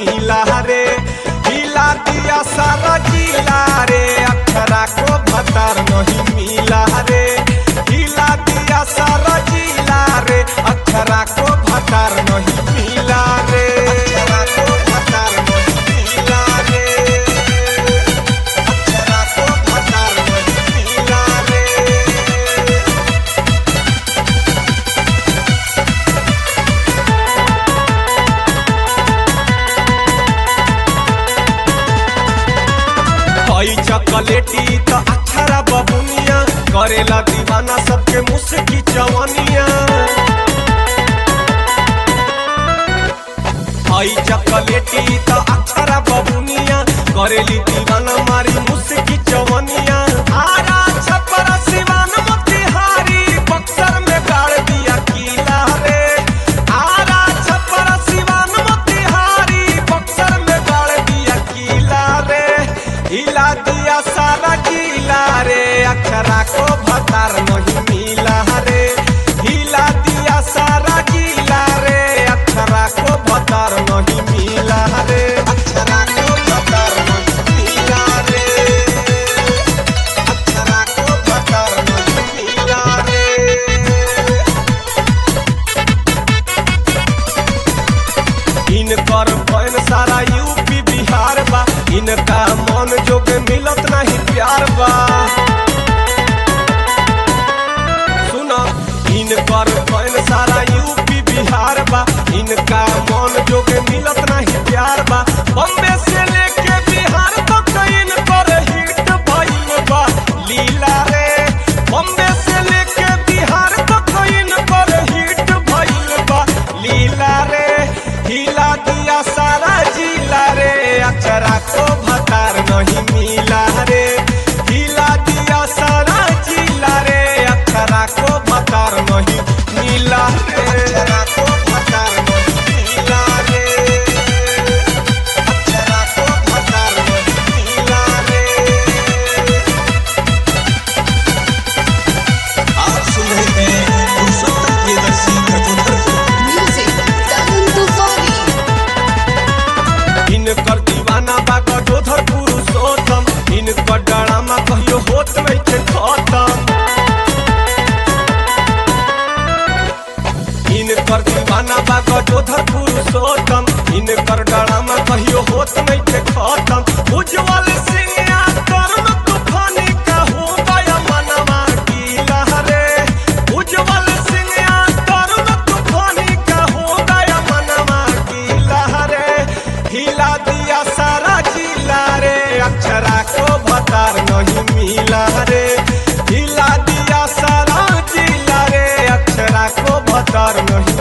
मिला रे। हिला दिया सारा जिला रे, अक्षरा को भतार नहीं मिला रे। हिला दिया सारा जिला रे, अक्षरा को भतार नहीं मिला रे। अक्षरा को भतार नहीं मिला रे, अक्षरा को भतार नहीं मिला रे। हई चॉकलेटी तो अक्षरा बबुनिया, करेला दीवाना सबके मुस्की चवनिया। हई चॉकलेटी तो अक्षरा बबुनिया, करेली दीवाना मारी मुस्की चवनिया। आरा छपरा सिवान मोतिहारी, बक्सर में गाड़ दिया किला रे। आरा छपरा सिवान मोतिहारी, बक्सर में गाड़ दिया किला रे। हिला दिया सारा जिला रे, अक्षरा को भतार नहीं मिला रे। हिला दिया सारा जिला रे, अक्षरा को भतार नहीं मिला रे। अक्षरा को भतार नहीं मिला रे, अक्षरा को भतार नहीं मिला रे। इनकर बहन सारा यूपी बिहार बा, इनका मन जोग मिलत नहीं प्यार बा। सुना इनकर बहन सारा यूपी बिहार बा, इनका मन जोग मिलत नहीं प्यार बा। बम्बे से लेके बिहार तक इनकर हिट भइल बा लीला रे। बम्बे से लेके बिहार तक इनकर हिट भइल बा लीला रे। हिला दिया सारा जिला रे, अक्षरा को भतार नहीं मिला रे। हिला दिया सारा जिला रे, अक्षरा को भतार नहीं मिला रे। अक्षरा को भतार नहीं मिला रे, अक्षरा को भतार नहीं मिला रे। आप सुन रहे हैं पुरुषोत्तम प्रियदर्शी खजूर को। Music, Tarun Tufani. इनकर दीवाना बा गजोधर पुरुषोत्तम, इनकर डरामा कहियो होत नहीं के खत्म। इनकर दीवाना बा गजोधर पुरुषोत्तम, इनकर डरामा कहियो होत नहीं के खत्म। उज्जवल सिंह तरुण तूफानी का हो गया मनवा गीला रे। उज्जवल सिंह तरुण तूफानी का हो गया मनवा गीला रे। हिला दिया सारा जिला रे, अक्षरा को भतार नहीं मिला रे। हिला दिया सारा जिला रे, अक्षरा को भतार नहीं